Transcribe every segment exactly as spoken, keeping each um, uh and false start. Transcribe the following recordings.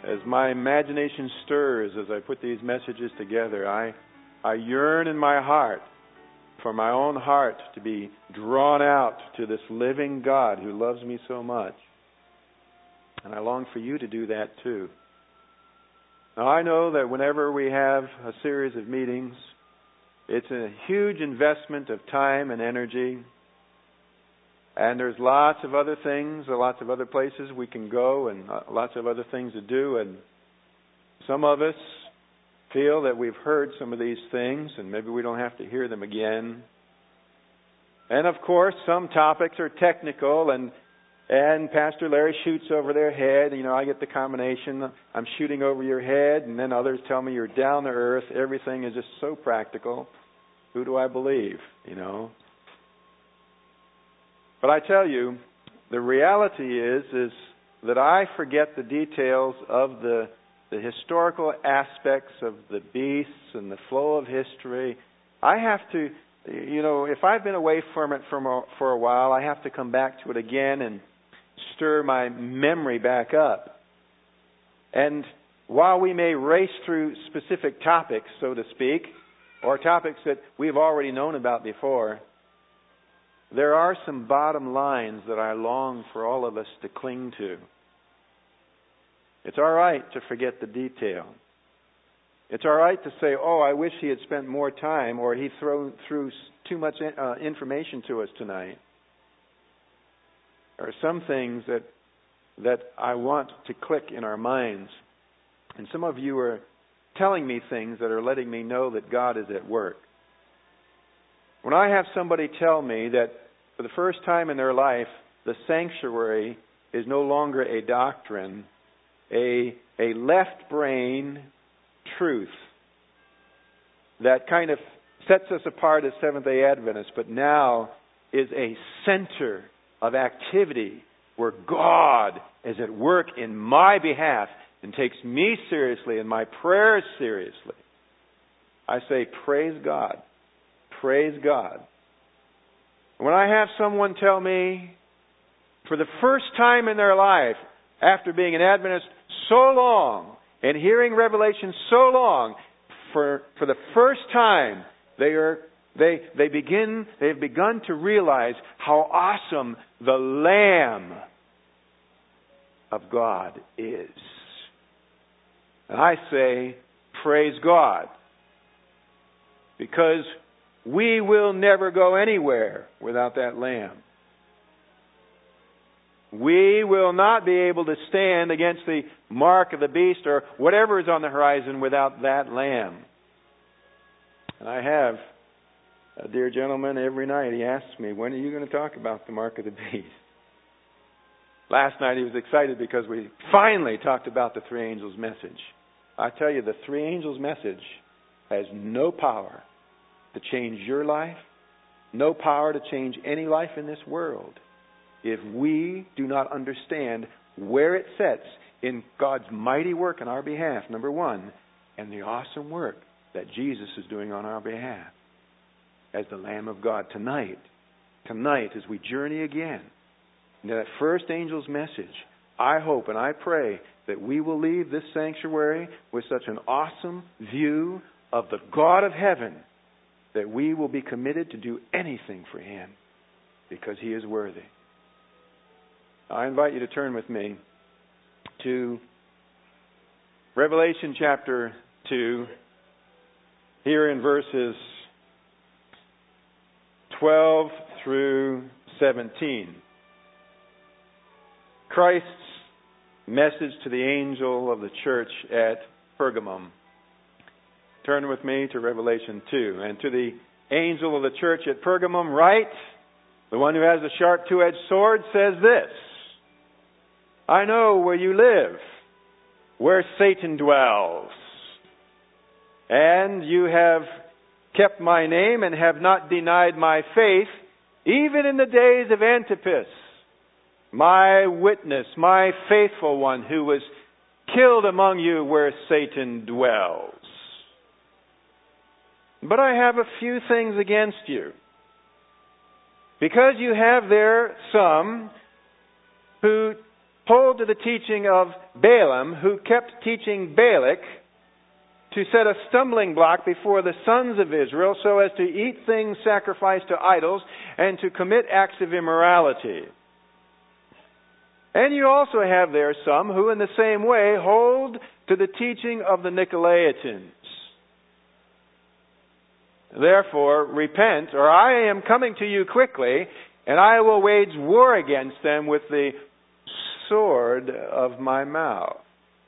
as my imagination stirs as I put these messages together, I, I yearn in my heart for my own heart to be drawn out to this living God who loves me so much. And I long for you to do that too. Now, I know that whenever we have a series of meetings, it's a huge investment of time and energy. And there's lots of other things, lots of other places we can go, and lots of other things to do. And some of us feel that we've heard some of these things, and maybe we don't have to hear them again. And of course, some topics are technical, and and Pastor Larry shoots over their head. You know, I get the combination. I'm shooting over your head, and then others tell me you're down to earth. Everything is just so practical. Who do I believe? You know. But I tell you, the reality is is that I forget the details of the the historical aspects of the beasts and the flow of history. I have to, you know, if I've been away from it for a, for a while, I have to come back to it again and stir my memory back up. And while we may race through specific topics, so to speak, or topics that we've already known about before, there are some bottom lines that I long for all of us to cling to. It's all right to forget the detail. It's all right to say, oh, I wish he had spent more time, or he threw, threw too much uh, information to us tonight. There are some things that that I want to click in our minds. And some of you are telling me things that are letting me know that God is at work. When I have somebody tell me that for the first time in their life, the sanctuary is no longer a doctrine, a, a left brain truth that kind of sets us apart as Seventh-day Adventists, but now is a center of activity where God is at work in my behalf and takes me seriously and my prayers seriously. I say, praise God. Praise God. When I have someone tell me, for the first time in their life, after being an Adventist so long and hearing Revelation so long, for for the first time they are they they begin they've begun to realize how awesome the Lamb of God is. And I say, praise God, because we will never go anywhere without that Lamb. We will not be able to stand against the mark of the beast or whatever is on the horizon without that Lamb. And I have a dear gentleman every night. He asks me, when are you going to talk about the mark of the beast? Last night he was excited because we finally talked about the three angels' message. I tell you, the three angels' message has no power to change your life, no power to change any life in this world, if we do not understand where it sets in God's mighty work on our behalf, number one, and the awesome work that Jesus is doing on our behalf as the Lamb of God. Tonight, tonight as we journey again into that first angel's message, I hope and I pray that we will leave this sanctuary with such an awesome view of the God of heaven that we will be committed to do anything for Him because He is worthy. I invite you to turn with me to Revelation chapter two, here in verses twelve through seventeen. Christ's message to the angel of the church at Pergamum. Turn with me to Revelation two. And to the angel of the church at Pergamum write, the one who has the sharp two-edged sword says this, I know where you live, where Satan dwells. And you have kept my name and have not denied my faith, even in the days of Antipas, my witness, my faithful one, who was killed among you where Satan dwells. But I have a few things against you, because you have there some who hold to the teaching of Balaam, who kept teaching Balak to set a stumbling block before the sons of Israel so as to eat things sacrificed to idols and to commit acts of immorality. And you also have there some who in the same way hold to the teaching of the Nicolaitans. Therefore, repent, or I am coming to you quickly, and I will wage war against them with the sword of my mouth.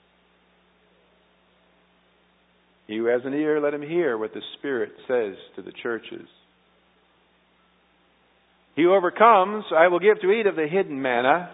He who has an ear, let him hear what the Spirit says to the churches. He who overcomes, I will give to eat of the hidden manna,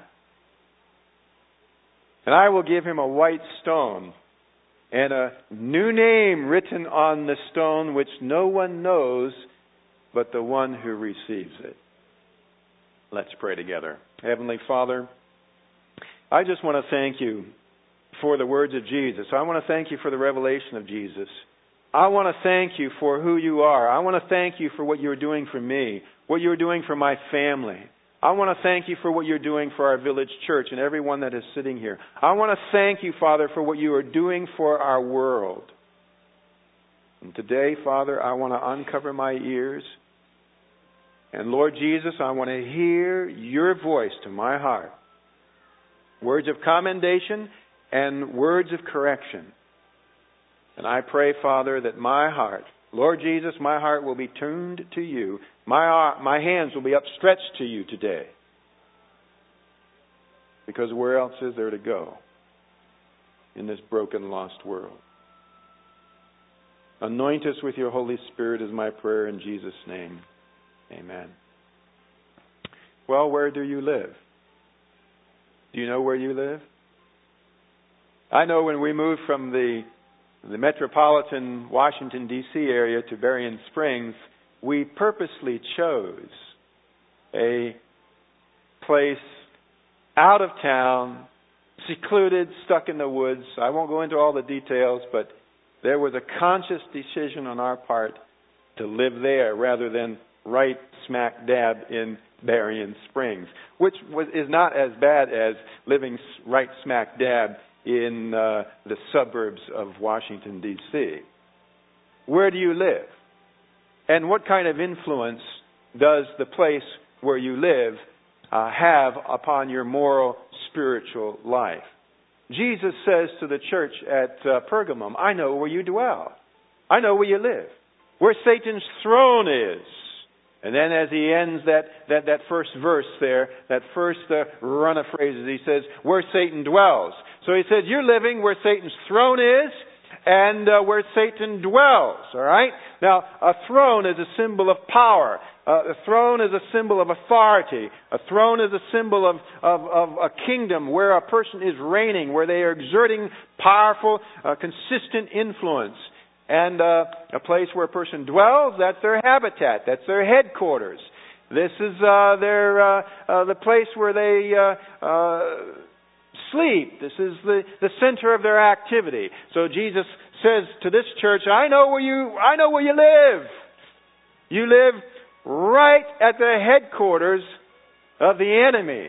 and I will give him a white stone, and a new name written on the stone which no one knows but the one who receives it. Let's pray together. Heavenly Father, I just want to thank you for the words of Jesus. I want to thank you for the revelation of Jesus. I want to thank you for who you are. I want to thank you for what you're doing for me, what you're doing for my family. I want to thank you for what you're doing for our village church and everyone that is sitting here. I want to thank you, Father, for what you are doing for our world. And today, Father, I want to uncover my ears. And Lord Jesus, I want to hear your voice to my heart. Words of commendation and words of correction. And I pray, Father, that my heart, Lord Jesus, my heart will be tuned to you. My, my hands will be upstretched to you today. Because where else is there to go in this broken, lost world? Anoint us with your Holy Spirit is my prayer in Jesus' name. Amen. Well, where do you live? Do you know where you live? I know when we moved from the the metropolitan Washington, D C area to Berrien Springs, we purposely chose a place out of town, secluded, stuck in the woods. I won't go into all the details, but there was a conscious decision on our part to live there rather than right smack dab in Berrien Springs, which was, is not as bad as living right smack dab in uh, the suburbs of Washington, D C Where do you live? And what kind of influence does the place where you live uh, have upon your moral, spiritual life? Jesus says to the church at uh, Pergamum, I know where you dwell. I know where you live. Where Satan's throne is. And then as he ends that, that, that first verse there, that first uh, run of phrases, he says, where Satan dwells. So he says, you're living where Satan's throne is and uh, where Satan dwells. All right? Now, a throne is a symbol of power. Uh, a throne is a symbol of authority. A throne is a symbol of, of, of a kingdom where a person is reigning, where they are exerting powerful, uh, consistent influence. And uh, a place where a person dwells, that's their habitat, that's their headquarters. This is uh, their uh, uh, the place where they uh, uh, sleep. This is the, the center of their activity. So Jesus says to this church, I know where you I know where you live. You live right at the headquarters of the enemy.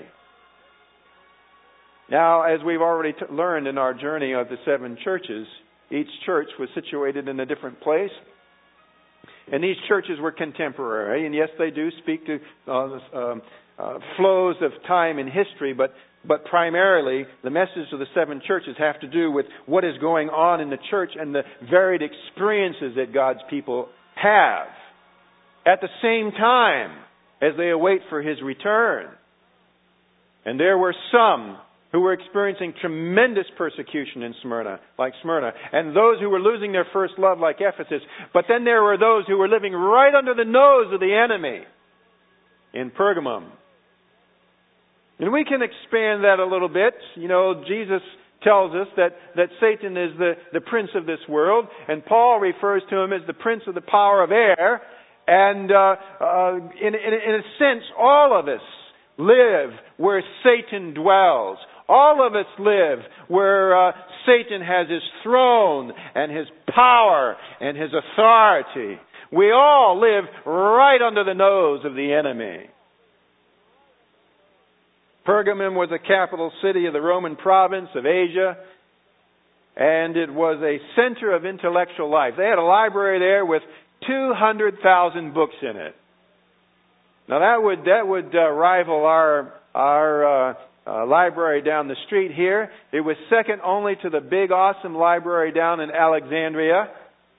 Now, as we've already t- learned in our journey of the seven churches, each church was situated in a different place. And these churches were contemporary. And yes, they do speak to uh, uh, uh, flows of time and history. But, but primarily, the message of the seven churches have to do with what is going on in the church and the varied experiences that God's people have at the same time as they await for His return. And there were some who were experiencing tremendous persecution in Smyrna, like Smyrna, and those who were losing their first love, like Ephesus. But then there were those who were living right under the nose of the enemy in Pergamum. And we can expand that a little bit. You know, Jesus tells us that, that Satan is the, the prince of this world, and Paul refers to him as the prince of the power of air. And uh, uh, in, in, in a sense, all of us live where Satan dwells. All of us live where uh, Satan has his throne and his power and his authority. We all live right under the nose of the enemy. Pergamum was the capital city of the Roman province of Asia, and it was a center of intellectual life. They had a library there with two hundred thousand books in it. Now that would that would uh, rival our our uh, uh, library down the street here. It was second only to the big, awesome library down in Alexandria.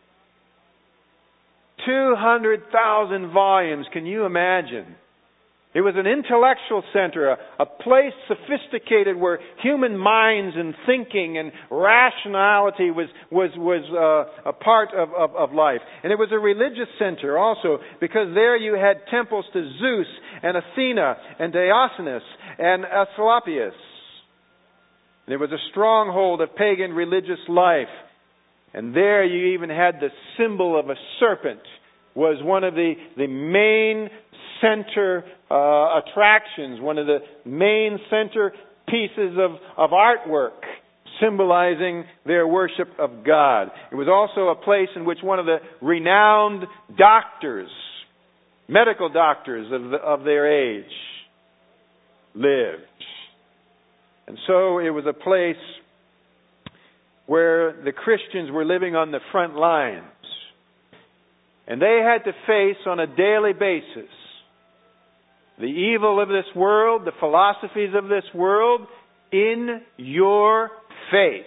two hundred thousand volumes. Can you imagine? It was an intellectual center, a, a place sophisticated where human minds and thinking and rationality was was was uh, a part of, of, of life. And it was a religious center also, because there you had temples to Zeus and Athena and Dionysus and Asclepius. And it was a stronghold of pagan religious life. And there you even had the symbol of a serpent, was one of the, the main center uh, attractions, one of the main center pieces of, of artwork symbolizing their worship of God. It was also a place in which one of the renowned doctors, medical doctors of, the, of their age, lived. And so it was a place where the Christians were living on the front lines. And they had to face on a daily basis the evil of this world, the philosophies of this world, in your face.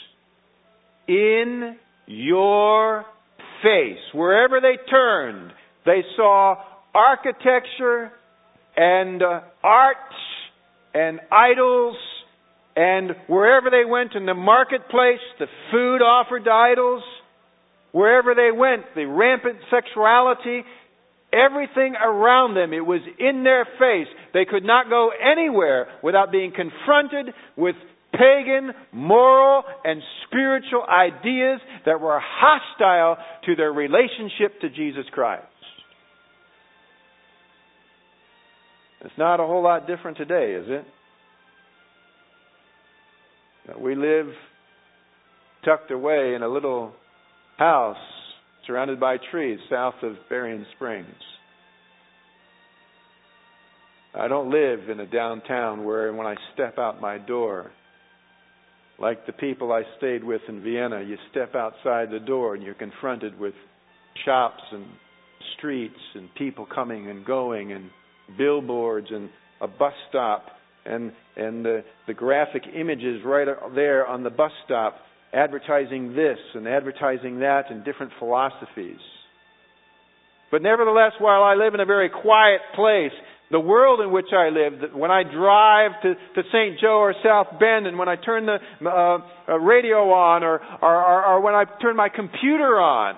In your face. Wherever they turned, they saw architecture and uh, art and idols. And wherever they went in the marketplace, the food offered to idols. Wherever they went, the rampant sexuality, everything around them, it was in their face. They could not go anywhere without being confronted with pagan, moral, and spiritual ideas that were hostile to their relationship to Jesus Christ. It's not a whole lot different today, is it? We live tucked away in a little house surrounded by trees south of Berrien Springs. I don't live in a downtown where when I step out my door, like the people I stayed with in Vienna, you step outside the door and you're confronted with shops and streets and people coming and going and billboards and a bus stop and and the, the graphic images right there on the bus stop advertising this and advertising that and different philosophies. But nevertheless, while I live in a very quiet place, the world in which I live, when I drive to, to Saint Joe or South Bend, and when I turn the uh, radio on, or, or, or, or when I turn my computer on,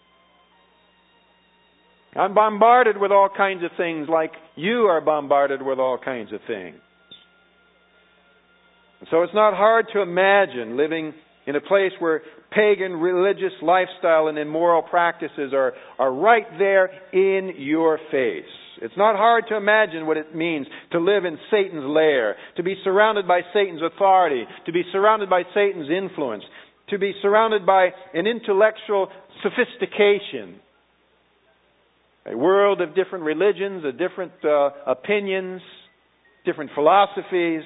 I'm bombarded with all kinds of things like you are bombarded with all kinds of things. And so it's not hard to imagine living in a place where pagan religious lifestyle and immoral practices are, are right there in your face. It's not hard to imagine what it means to live in Satan's lair, to be surrounded by Satan's authority, to be surrounded by Satan's influence, to be surrounded by an intellectual sophistication, a world of different religions, of different uh, opinions, different philosophies,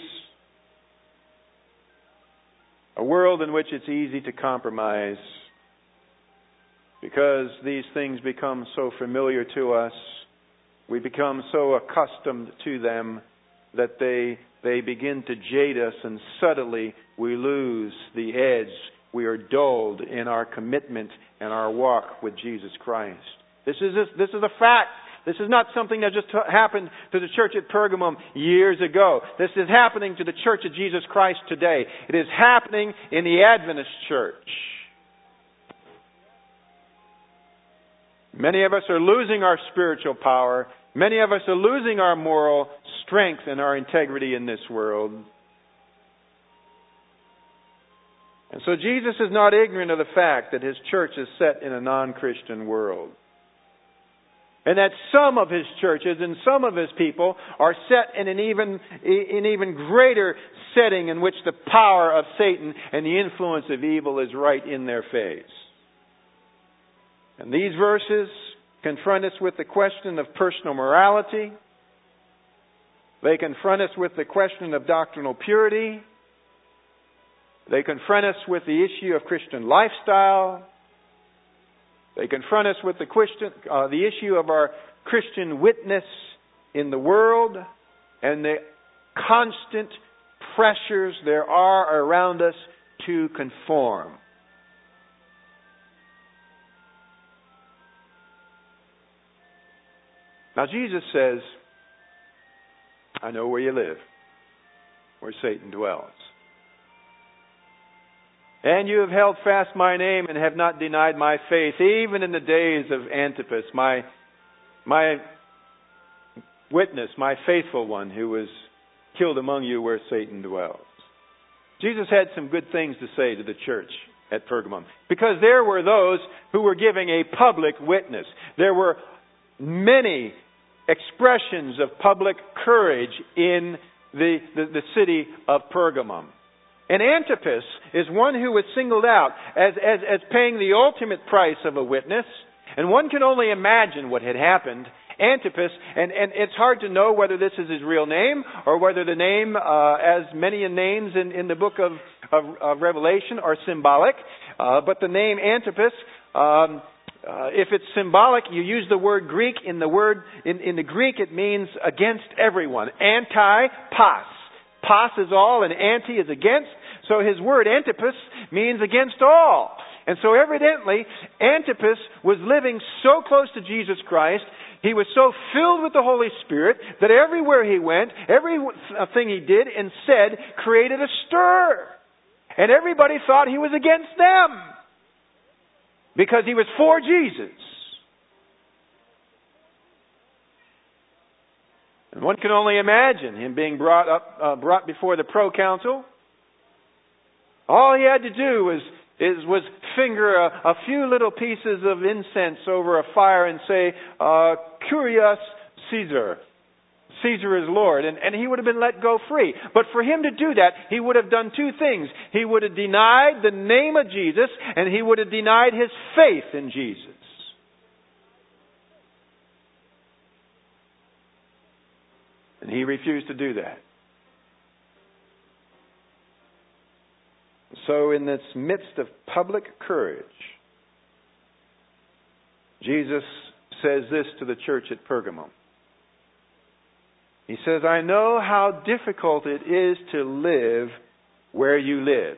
a world in which it's easy to compromise because these things become so familiar to us. We become so accustomed to them that they they begin to jade us, and subtly we lose the edge. We are dulled in our commitment and our walk with Jesus Christ. This is a, this is a fact. This is not something that just happened to the church at Pergamum years ago. This is happening to the church of Jesus Christ today. It is happening in the Adventist church. Many of us are losing our spiritual power. Many of us are losing our moral strength and our integrity in this world. And so Jesus is not ignorant of the fact that His church is set in a non-Christian world. And that some of His churches and some of His people are set in an even, an even greater setting in which the power of Satan and the influence of evil is right in their face. And these verses confront us with the question of personal morality, They confront us with the question of doctrinal purity. They confront us with the issue of Christian lifestyle. They confront us with the question, uh, the issue of our Christian witness in the world and the constant pressures there are around us to conform. Now Jesus says, I know where you live, where Satan dwells. And you have held fast my name and have not denied my faith, even in the days of Antipas, my, my witness, my faithful one who was killed among you where Satan dwells. Jesus had some good things to say to the church at Pergamum, because there were those who were giving a public witness. There were many expressions of public courage in the, the, the city of Pergamum. And Antipas is one who was singled out as, as, as paying the ultimate price of a witness. And one can only imagine what had happened. Antipas, and, and it's hard to know whether this is his real name or whether the name, uh, as many names in, in the book of, of, of Revelation, are symbolic. Uh, but the name Antipas, um, uh, if it's symbolic, you use the word Greek. In the word in, in the Greek, it means against everyone. Anti-pas. Pas is all and anti is against. So his word Antipas means against all. And so evidently, Antipas was living so close to Jesus Christ, he was so filled with the Holy Spirit, that everywhere he went, everything he did and said created a stir. And everybody thought he was against them, because he was for Jesus. And one can only imagine him being brought up, uh, brought before the proconsul. All he had to do was is was finger a, a few little pieces of incense over a fire and say, uh, Curious Caesar. Caesar is Lord. And, and he would have been let go free. But for him to do that, he would have done two things. He would have denied the name of Jesus, and he would have denied his faith in Jesus. And he refused to do that. So in this midst of public courage, Jesus says this to the church at Pergamum. He says, I know how difficult it is to live where you live,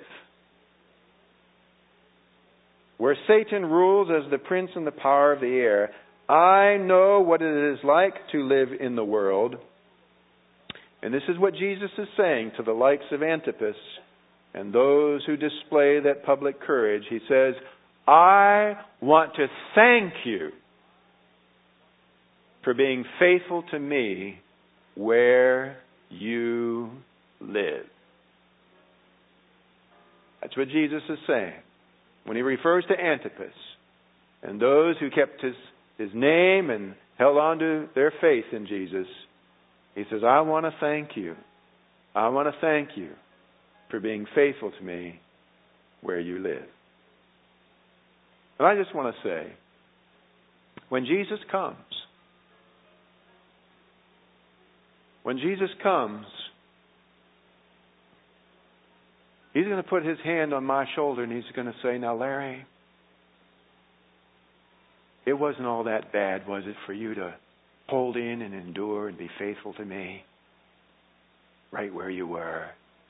where Satan rules as the prince and the power of the air. I know what it is like to live in the world. And this is what Jesus is saying to the likes of Antipas and those who display that public courage. He says, I want to thank you for being faithful to me where you live. That's what Jesus is saying when he refers to Antipas and those who kept his, his name and held on to their faith in Jesus. He says, I want to thank you. I want to thank you for being faithful to me where you live. And I just want to say, when Jesus comes, when Jesus comes, he's going to put his hand on my shoulder and he's going to say, now Larry, it wasn't all that bad, was it, for you to hold in and endure and be faithful to me right where you were?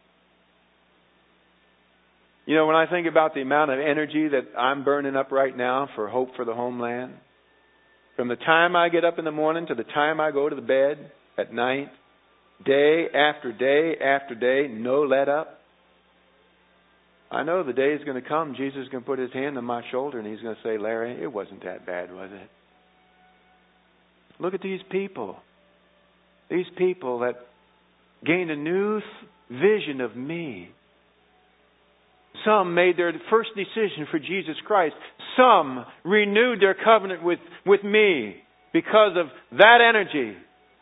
You know, when I think about the amount of energy that I'm burning up right now for Hope for the Homeland, from the time I get up in the morning to the time I go to the bed at night, day after day after day, no let up, I know the day is going to come, Jesus is going to put his hand on my shoulder and he's going to say, Larry, it wasn't that bad, was it? Look at these people. These people that gained a new vision of me. Some made their first decision for Jesus Christ. Some renewed their covenant with, with me because of that energy.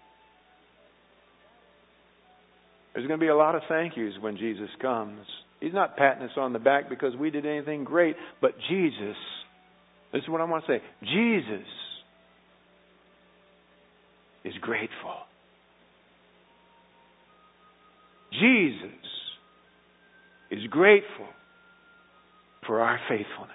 There's going to be a lot of thank yous when Jesus comes. He's not patting us on the back because we did anything great, but Jesus, this is what I want to say, Jesus is grateful. Jesus is grateful for our faithfulness.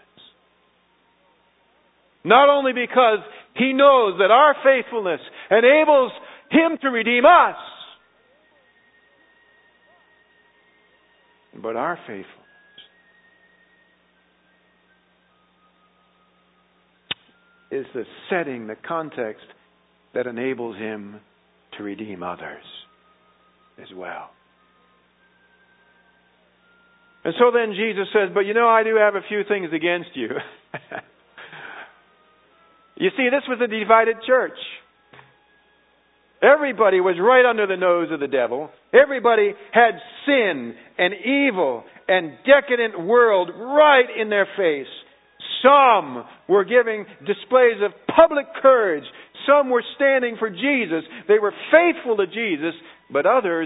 Not only because He knows that our faithfulness enables Him to redeem us, but our faithfulness is the setting, the context that enables Him to redeem others as well. And so then Jesus says, but you know, I do have a few things against you. You see, this was a divided church. Everybody was right under the nose of the devil. Everybody had sin and evil and decadent world right in their face. Some were giving displays of public courage. Some were standing for Jesus. They were faithful to Jesus. But others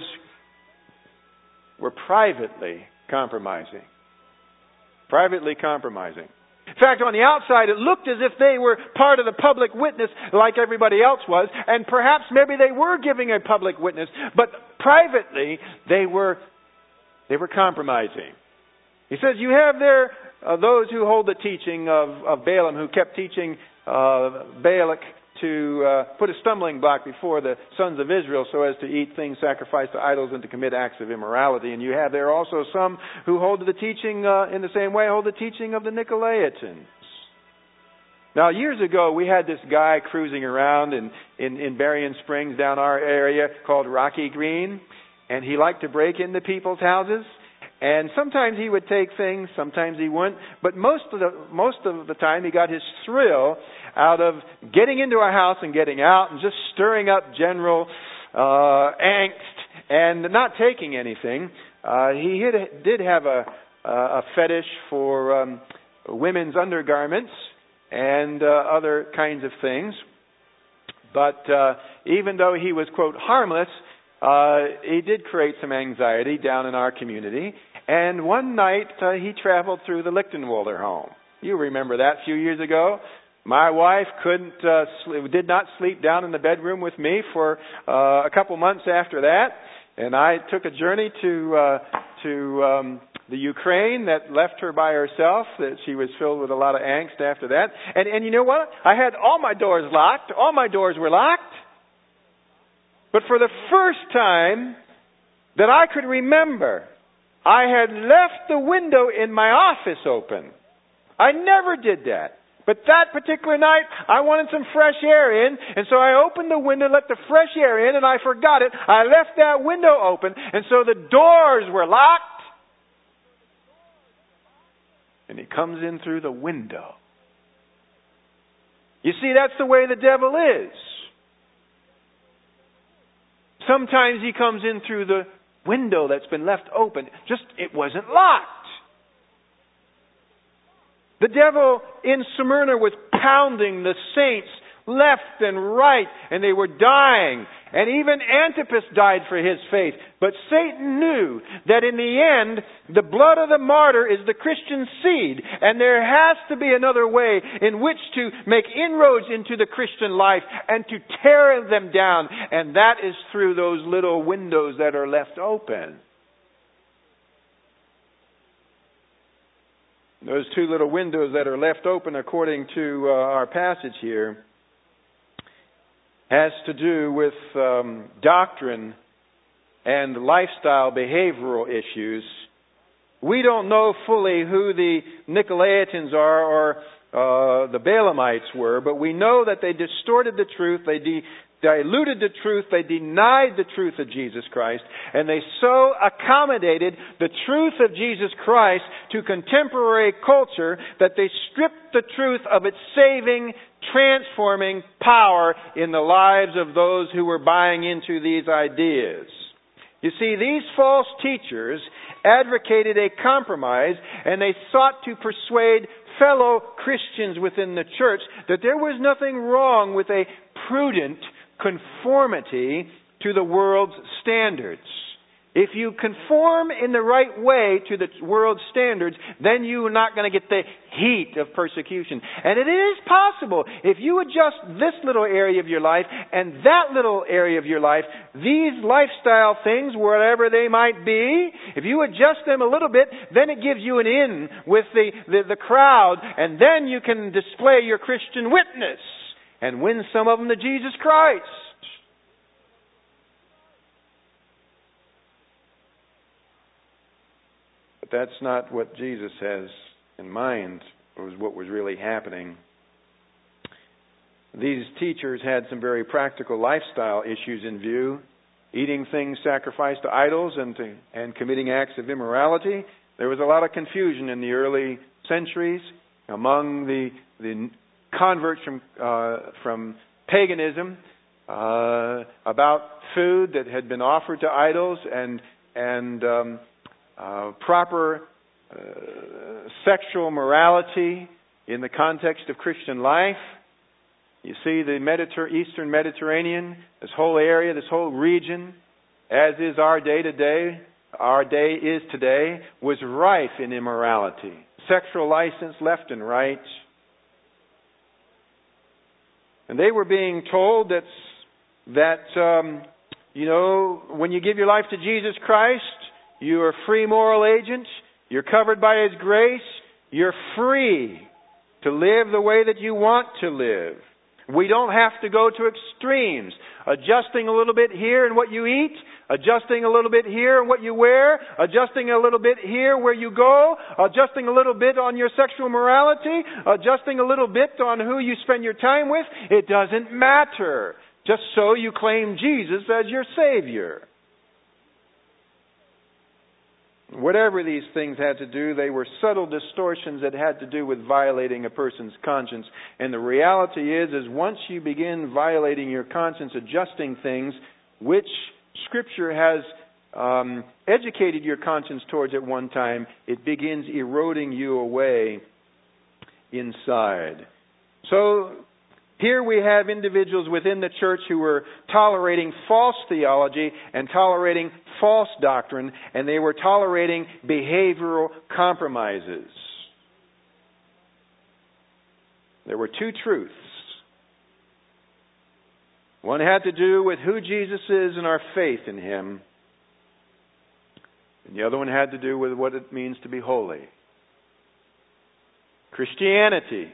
were privately compromising. Privately compromising. In fact, on the outside, it looked as if they were part of the public witness like everybody else was. And perhaps maybe they were giving a public witness. But privately, they were, they were compromising. He says, you have there uh, those who hold the teaching of, of Balaam, who kept teaching uh, Balak to uh, put a stumbling block before the sons of Israel so as to eat things sacrificed to idols and to commit acts of immorality. And you have there also some who hold the teaching, uh, in the same way, hold the teaching of the Nicolaitans. Now, years ago, we had this guy cruising around in, in, in Berrien Springs down our area called Rocky Green. And he liked to break into people's houses. And sometimes he would take things, sometimes he wouldn't. But most of the most of the time he got his thrill out of getting into a house and getting out and just stirring up general uh, angst and not taking anything. Uh, he had, did have a, a fetish for um, women's undergarments and uh, other kinds of things. But uh, even though he was, quote, harmless, uh, he did create some anxiety down in our community. And one night, uh, he traveled through the Lichtenwalder home. You remember that a few years ago. My wife couldn't, uh, sleep, did not sleep down in the bedroom with me for uh, a couple months after that. And I took a journey to uh, to um, the Ukraine that left her by herself. That she was filled with a lot of angst after that. And and you know what? I had all my doors locked. All my doors were locked. But for the first time that I could remember, I had left the window in my office open. I never did that. But that particular night, I wanted some fresh air in, and so I opened the window, let the fresh air in, and I forgot it. I left that window open, and so the doors were locked. And he comes in through the window. You see, that's the way the devil is. Sometimes he comes in through the window that's been left open. Just, it wasn't locked. The devil in Smyrna was pounding the saints left and right, and they were dying. And even Antipas died for his faith. But Satan knew that in the end, the blood of the martyr is the Christian seed. And there has to be another way in which to make inroads into the Christian life and to tear them down. And that is through those little windows that are left open. Those two little windows that are left open, according to uh, our passage here, has to do with um, doctrine and lifestyle behavioral issues. We don't know fully who the Nicolaitans are or uh, the Balaamites were, but we know that they distorted the truth, they de- diluted the truth, they denied the truth of Jesus Christ, and they so accommodated the truth of Jesus Christ to contemporary culture that they stripped the truth of its saving, transforming power in the lives of those who were buying into these ideas. You see, these false teachers advocated a compromise, and they sought to persuade fellow Christians within the church that there was nothing wrong with a prudent conformity to the world's standards. If you conform in the right way to the world's standards, then you are not going to get the heat of persecution. And it is possible, if you adjust this little area of your life and that little area of your life, these lifestyle things, whatever they might be, if you adjust them a little bit, then it gives you an in with the, the, the crowd, and then you can display your Christian witness and win some of them to Jesus Christ. But that's not what Jesus has in mind. It was what was really happening. These teachers had some very practical lifestyle issues in view. Eating things sacrificed to idols and, to, and committing acts of immorality. There was a lot of confusion in the early centuries among the, the converts from, uh, from paganism uh, about food that had been offered to idols and, and um, Uh, proper uh, sexual morality in the context of Christian life. You see, the Mediter- Eastern Mediterranean, this whole area, this whole region, as is our day today, our day is today, was rife in immorality. Sexual license left and right. And they were being told that, that um, you know, when you give your life to Jesus Christ, you are a free moral agent. You're covered by His grace. You're free to live the way that you want to live. We don't have to go to extremes. Adjusting a little bit here in what you eat. Adjusting a little bit here in what you wear. Adjusting a little bit here where you go. Adjusting a little bit on your sexual morality. Adjusting a little bit on who you spend your time with. It doesn't matter. Just so you claim Jesus as your Savior. Whatever these things had to do, they were subtle distortions that had to do with violating a person's conscience. And the reality is, is once you begin violating your conscience, adjusting things, which Scripture has um, educated your conscience towards at one time, it begins eroding you away inside. So, here we have individuals within the church who were tolerating false theology and tolerating false doctrine, and they were tolerating behavioral compromises. There were two truths. One had to do with who Jesus is and our faith in Him, and the other one had to do with what it means to be holy. Christianity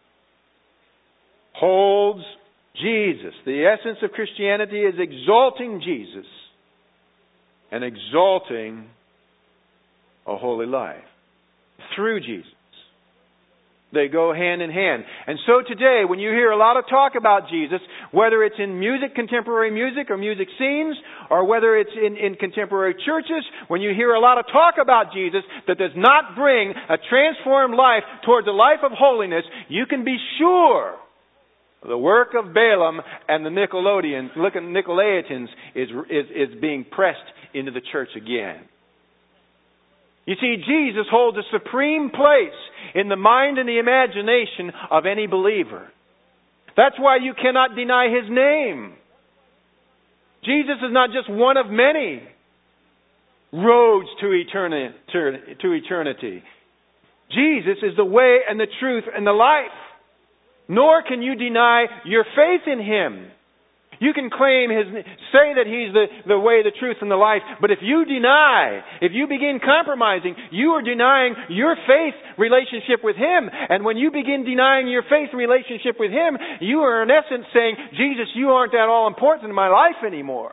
holds Jesus. The essence of Christianity is exalting Jesus and exalting a holy life through Jesus. They go hand in hand. And so today, when you hear a lot of talk about Jesus, whether it's in music, contemporary music, or music scenes, or whether it's in, in contemporary churches, when you hear a lot of talk about Jesus that does not bring a transformed life towards a life of holiness, you can be sure the work of Balaam and the Nicolaitans, Nicolaitans is, is, is being pressed into the church again. You see, Jesus holds a supreme place in the mind and the imagination of any believer. That's why you cannot deny His name. Jesus is not just one of many roads to eternity. To eternity. Jesus is the way and the truth and the life. Nor can you deny your faith in Him. You can claim His, say that He's the, the way, the truth, and the life. But if you deny, if you begin compromising, you are denying your faith relationship with Him. And when you begin denying your faith relationship with Him, you are in essence saying, Jesus, you aren't that all important in my life anymore.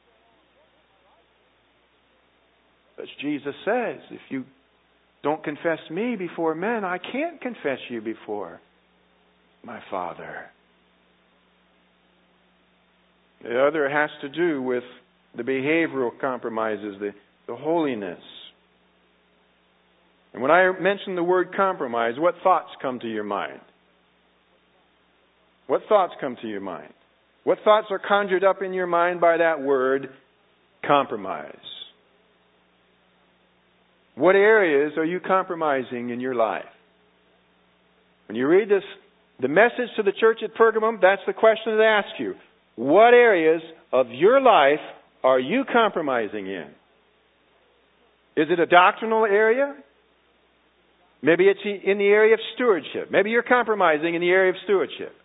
As Jesus says, if you don't confess me before men, I can't confess you before my Father. The other has to do with the behavioral compromises, the, the holiness. And when I mention the word compromise, what thoughts come to your mind? What thoughts come to your mind? What thoughts are conjured up in your mind by that word, compromise? What areas are you compromising in your life? When you read this, the message to the church at Pergamum, that's the question that asks you. What areas of your life are you compromising in? Is it a doctrinal area? Maybe it's in the area of stewardship. Maybe you're compromising in the area of stewardship.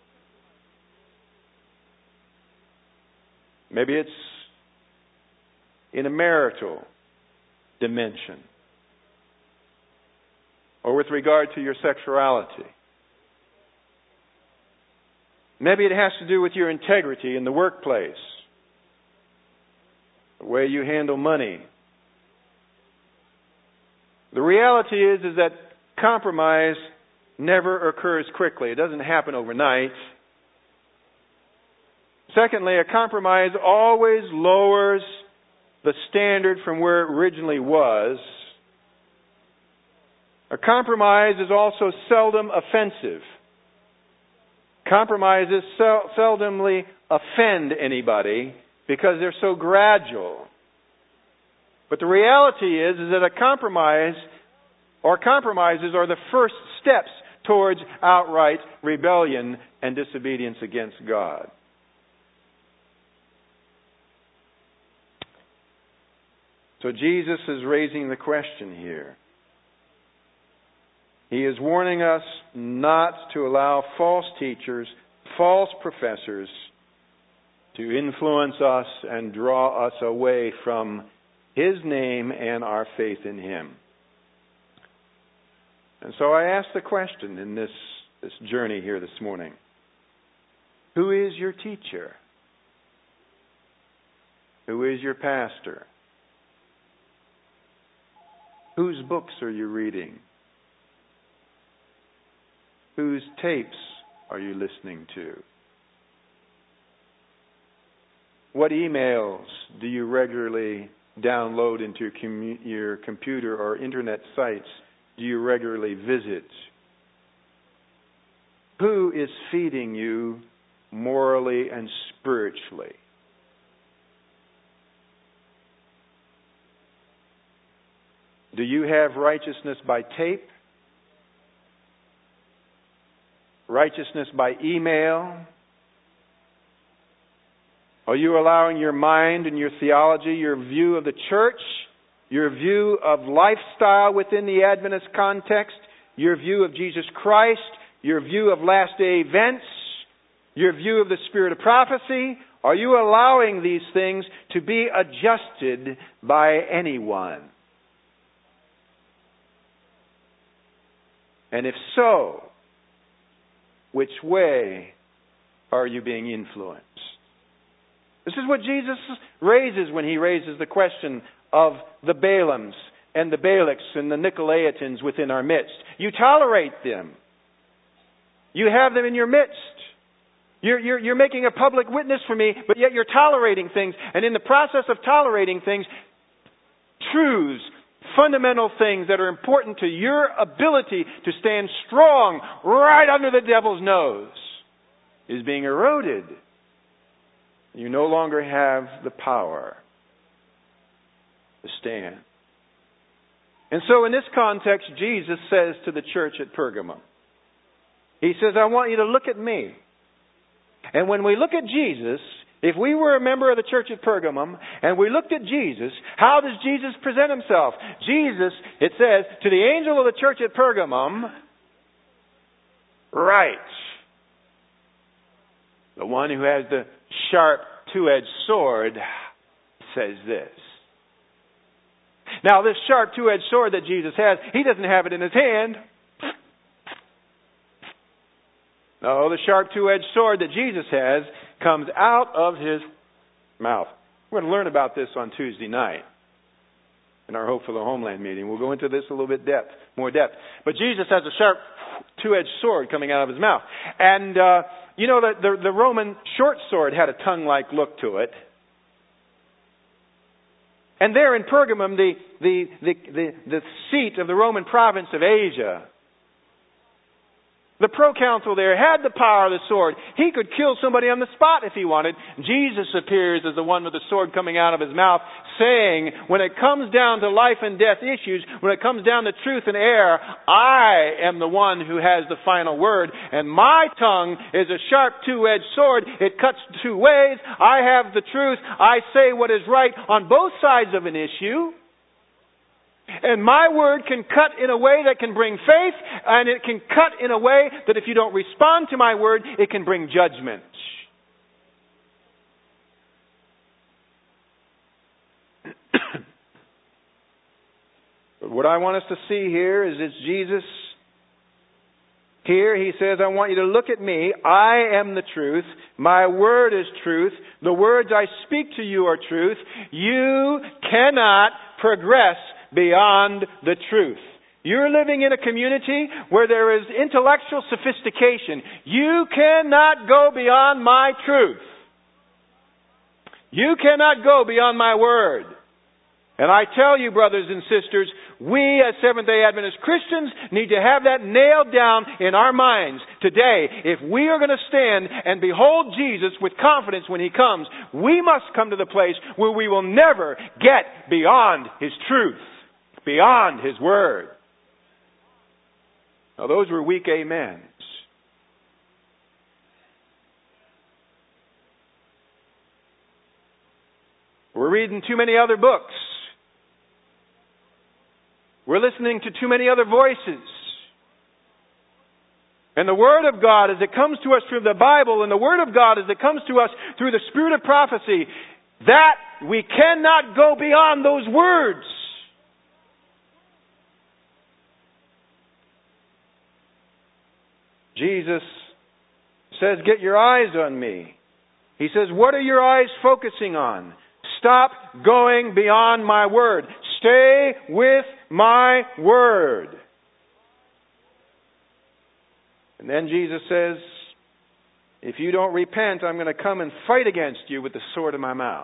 Maybe it's in a marital dimension, or with regard to your sexuality. Maybe it has to do with your integrity in the workplace, the way you handle money. The reality is, is that compromise never occurs quickly. It doesn't happen overnight. Secondly, a compromise always lowers the standard from where it originally was. A compromise is also seldom offensive. Compromises sel- seldomly offend anybody because they're so gradual. But the reality is, is that a compromise or compromises are the first steps towards outright rebellion and disobedience against God. So Jesus is raising the question here. He is warning us not to allow false teachers, false professors to influence us and draw us away from His name and our faith in Him. And so I ask the question in this, this journey here this morning. Who is your teacher? Who is your pastor? Whose books are you reading? Whose tapes are you listening to? What emails do you regularly download into your, commu- your computer or internet sites do you regularly visit? Who is feeding you morally and spiritually? Do you have righteousness by tape? Righteousness by email? Are you allowing your mind and your theology, your view of the church, your view of lifestyle within the Adventist context, your view of Jesus Christ, your view of last day events, your view of the spirit of prophecy, are you allowing these things to be adjusted by anyone? And if so, which way are you being influenced? This is what Jesus raises when He raises the question of the Balaams and the Balaks and the Nicolaitans within our midst. You tolerate them. You have them in your midst. You're, you're, you're making a public witness for me, but yet you're tolerating things. And in the process of tolerating things, truths, fundamental things that are important to your ability to stand strong right under the devil's nose is being eroded. You no longer have the power to stand. And so in this context, Jesus says to the church at Pergamum, He says, I want you to look at me. And when we look at Jesus, if we were a member of the church at Pergamum and we looked at Jesus, how does Jesus present Himself? Jesus, it says, to the angel of the church at Pergamum, write. The one who has the sharp two-edged sword says this. Now, this sharp two-edged sword that Jesus has, He doesn't have it in His hand. No, the sharp two-edged sword that Jesus has comes out of His mouth. We're going to learn about this on Tuesday night in our Hope for the Homeland meeting. We'll go into this a little bit depth, more depth. But Jesus has a sharp two-edged sword coming out of His mouth. And, uh, you know, the, the, the Roman short sword had a tongue-like look to it. And there in Pergamum, the, the, the, the, the seat of the Roman province of Asia, the proconsul there had the power of the sword. He could kill somebody on the spot if he wanted. Jesus appears as the one with the sword coming out of His mouth, saying, when it comes down to life and death issues, when it comes down to truth and error, I am the one who has the final word. And my tongue is a sharp two-edged sword. It cuts two ways. I have the truth. I say what is right on both sides of an issue. And my word can cut in a way that can bring faith, and it can cut in a way that if you don't respond to my word, it can bring judgment. But what I want us to see here is it's Jesus. Here he says, I want you to look at me. I am the truth. My word is truth. The words I speak to you are truth. You cannot progress beyond the truth. You're living in a community where there is intellectual sophistication. You cannot go beyond my truth. You cannot go beyond my word. And I tell you, brothers and sisters, we as Seventh-day Adventist Christians need to have that nailed down in our minds today. If we are going to stand and behold Jesus with confidence when He comes, we must come to the place where we will never get beyond His truth, beyond His Word. Now those were weak amens. We're reading too many other books. We're listening to too many other voices. And the Word of God, as it comes to us through the Bible, and the Word of God, as it comes to us through the Spirit of prophecy, that we cannot go beyond those words. Jesus says, get your eyes on me. He says, what are your eyes focusing on? Stop going beyond my word. Stay with my word. And then Jesus says, if you don't repent, I'm going to come and fight against you with the sword of my mouth.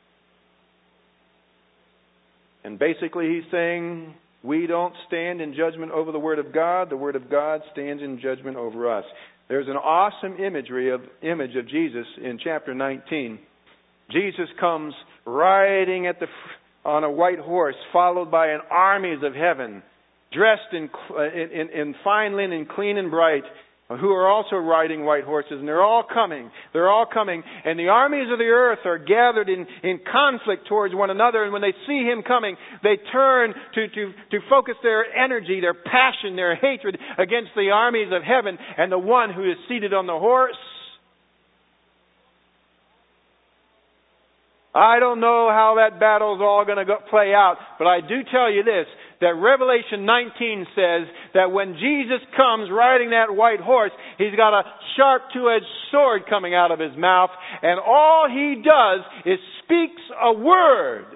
And basically he's saying, we don't stand in judgment over the Word of God. The Word of God stands in judgment over us. There's an awesome imagery of image of Jesus in chapter nineteen. Jesus comes riding at the on a white horse, followed by an armies of heaven, dressed in, in, in fine linen, clean and bright, who are also riding white horses, and they're all coming. They're all coming, and the armies of the earth are gathered in, in conflict towards one another, and when they see Him coming, they turn to, to, to focus their energy, their passion, their hatred against the armies of heaven and the one who is seated on the horse. I don't know how that battle's all going to go, play out, but I do tell you this, that Revelation nineteen says that when Jesus comes riding that white horse, He's got a sharp two-edged sword coming out of His mouth, and all He does is speaks a word.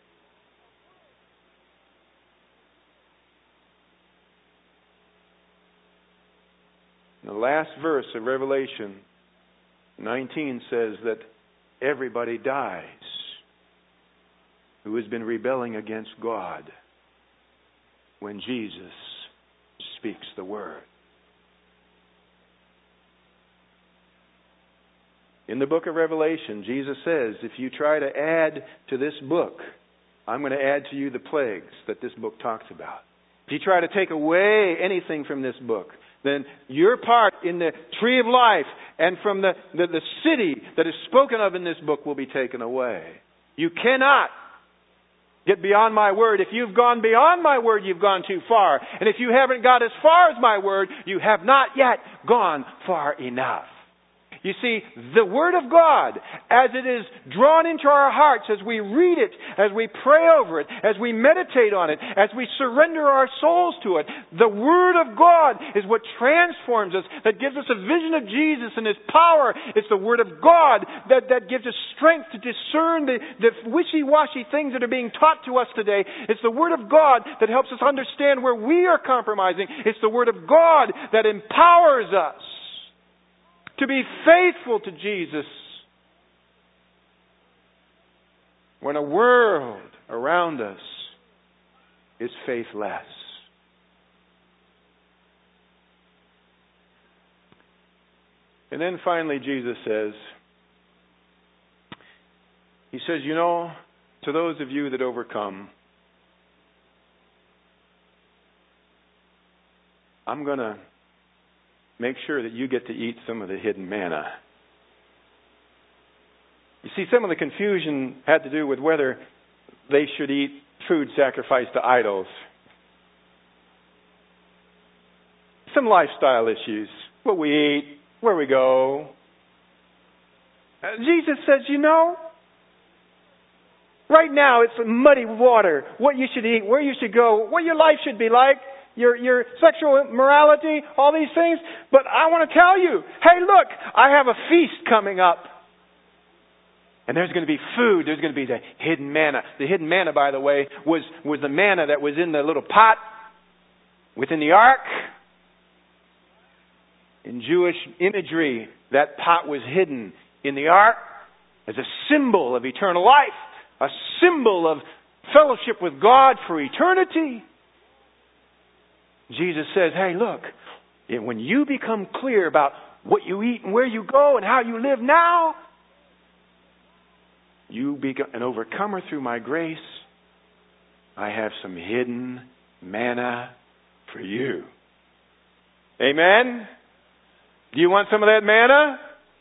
The last verse of Revelation nineteen says that everybody dies who has been rebelling against God when Jesus speaks the word. In the book of Revelation, Jesus says, if you try to add to this book, I'm going to add to you the plagues that this book talks about. If you try to take away anything from this book, then your part in the tree of life and from the, the, the city that is spoken of in this book will be taken away. You cannot get beyond my word. If you've gone beyond my word, you've gone too far. And if you haven't got as far as my word, you have not yet gone far enough. You see, the Word of God, as it is drawn into our hearts, as we read it, as we pray over it, as we meditate on it, as we surrender our souls to it, the Word of God is what transforms us, that gives us a vision of Jesus and His power. It's the Word of God that, that gives us strength to discern the, the wishy-washy things that are being taught to us today. It's the Word of God that helps us understand where we are compromising. It's the Word of God that empowers us to be faithful to Jesus when a world around us is faithless. And then finally Jesus says, He says, you know, to those of you that overcome, I'm going to make sure that you get to eat some of the hidden manna. You see, some of the confusion had to do with whether they should eat food sacrificed to idols. Some lifestyle issues. What we eat, where we go. Uh, Jesus says, you know, right now it's muddy water. What you should eat, where you should go, what your life should be like, your your sexual morality, all these things. But I want to tell you, hey, look, I have a feast coming up. And there's going to be food. There's going to be the hidden manna. The hidden manna, by the way, was, was the manna that was in the little pot within the ark. In Jewish imagery, that pot was hidden in the ark as a symbol of eternal life, a symbol of fellowship with God for eternity. Jesus says, hey, look, when you become clear about what you eat and where you go and how you live now, you be an overcomer through my grace. I have some hidden manna for you. Amen? Do you want some of that manna?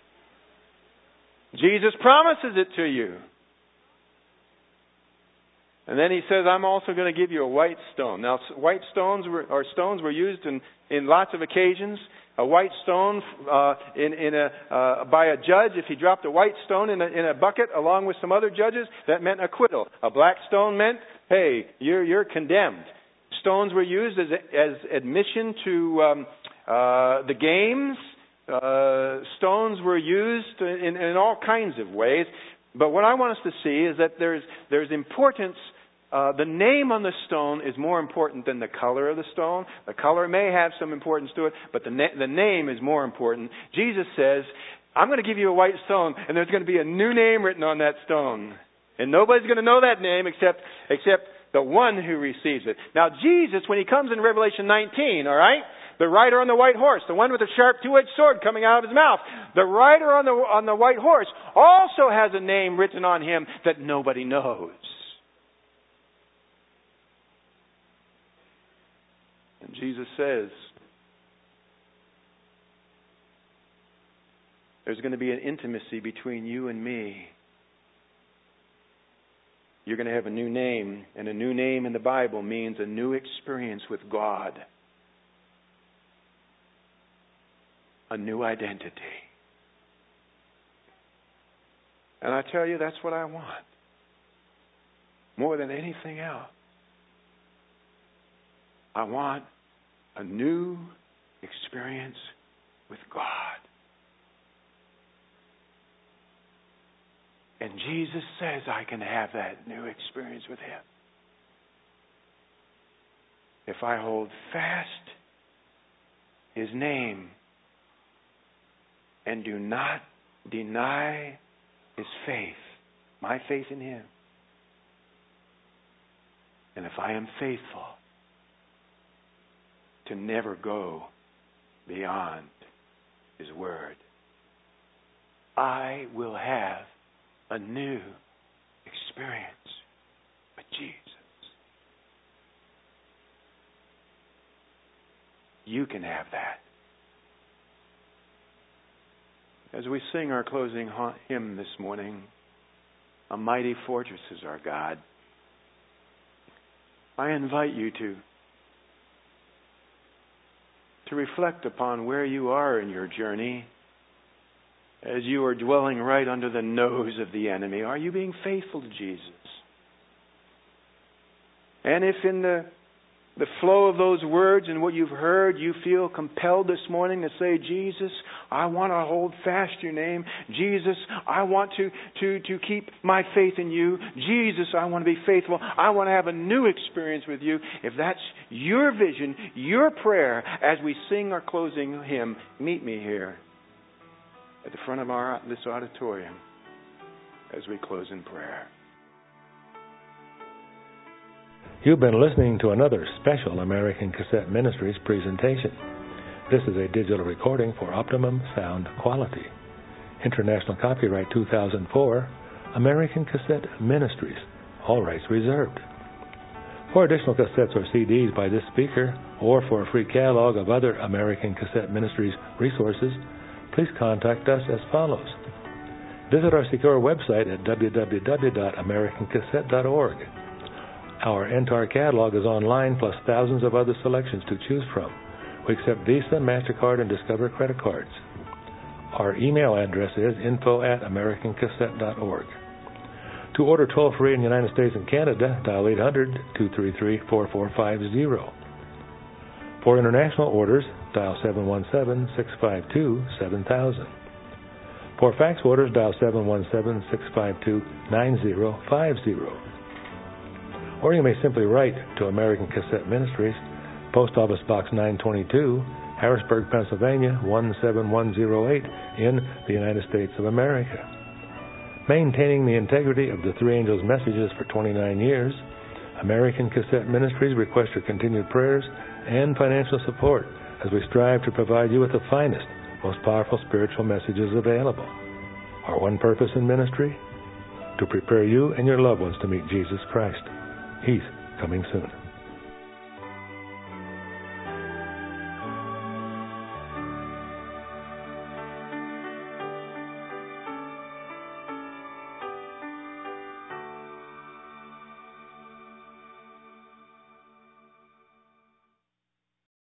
Jesus promises it to you. And then he says, I'm also going to give you a white stone. Now, white stones were, or stones were used in, in lots of occasions. A white stone uh, in, in a, uh, by a judge, if he dropped a white stone in a, in a bucket along with some other judges, that meant acquittal. A black stone meant, hey, you're, you're condemned. Stones were used as, as admission to um, uh, the games. Uh, stones were used in, in all kinds of ways. But what I want us to see is that there's, there's importance. Uh, the name on the stone is more important than the color of the stone. The color may have some importance to it, but the, na- the name is more important. Jesus says, I'm going to give you a white stone, and there's going to be a new name written on that stone. And nobody's going to know that name except, except the one who receives it. Now, Jesus, when he comes in Revelation nineteen, all right, the rider on the white horse, the one with the sharp two-edged sword coming out of his mouth, the rider on the, on the white horse also has a name written on him that nobody knows. And Jesus says, there's going to be an intimacy between you and me. You're going to have a new name, and a new name in the Bible means a new experience with God. A new identity. And I tell you, that's what I want. More than anything else. I want a new experience with God. And Jesus says I can have that new experience with Him if I hold fast His name and do not deny His faith, my faith in Him. And if I am faithful to never go beyond His Word, I will have a new experience with Jesus. You can have that. As we sing our closing hymn this morning, A Mighty Fortress is Our God, I invite you to to reflect upon where you are in your journey as you are dwelling right under the nose of the enemy. Are you being faithful to Jesus? And if in the the flow of those words and what you've heard, you feel compelled this morning to say, Jesus, I want to hold fast your name. Jesus, I want to, to, to keep my faith in you. Jesus, I want to be faithful. I want to have a new experience with you. If that's your vision, your prayer, as we sing our closing hymn, meet me here at the front of our this auditorium as we close in prayer. You've been listening to another special American Cassette Ministries presentation. This is a digital recording for optimum sound quality. International copyright two thousand four, American Cassette Ministries, all rights reserved. For additional cassettes or C Ds by this speaker, or for a free catalog of other American Cassette Ministries resources, please contact us as follows. Visit our secure website at w w w dot american cassette dot org. Our entire catalog is online, plus thousands of other selections to choose from. We accept Visa, MasterCard, and Discover credit cards. Our email address is info at american cassette dot org. To order toll-free in the United States and Canada, dial eight hundred, two three three, four four five zero. For international orders, dial seven one seven, six five two, seven thousand. For fax orders, dial seven one seven, six five two, nine zero five zero. Or you may simply write to American Cassette Ministries, Post Office Box nine twenty-two, Harrisburg, Pennsylvania, one seven one zero eight, in the United States of America. Maintaining the integrity of the Three Angels' messages for twenty-nine years, American Cassette Ministries requests your continued prayers and financial support as we strive to provide you with the finest, most powerful spiritual messages available. Our one purpose in ministry? To prepare you and your loved ones to meet Jesus Christ. He's coming soon.